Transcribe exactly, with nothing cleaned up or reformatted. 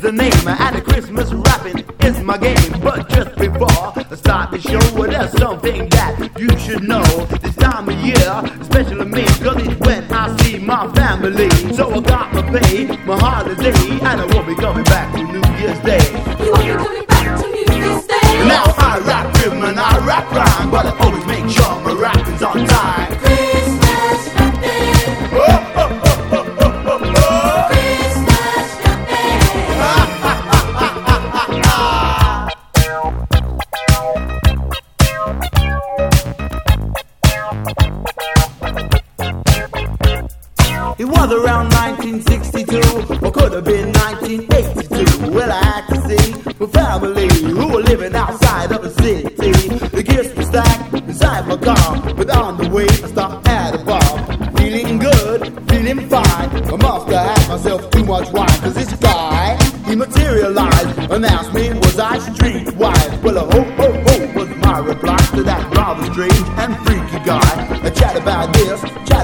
the name, and the Christmas rapping is my game. But just before I start the show, well, there's something that you should know. This time of year, especially me, cause it's when I see my family. So I got my pay, my holiday, and I won't be coming back to New Year's Day. You won't be coming back to New Year's Day. Now I rap rhythm and I rap rhyme, but I always make sure my rapping's on time. Christmas rapping. Oh, oh, oh, oh, oh, oh, oh. Christmas rapping. It was around nineteen sixty-two, or could have been nineteen eighty-two. Well, I had to see my family who were living outside of the city. The gifts were stacked inside my car, but on the way I stopped at a bar. Feeling good, feeling fine. I must have had myself too much wine, cause this guy, he materialized and asked me, was I streetwise? Well, a ho, ho, ho was my reply to that rather strange and freaky guy. I chat about this, chat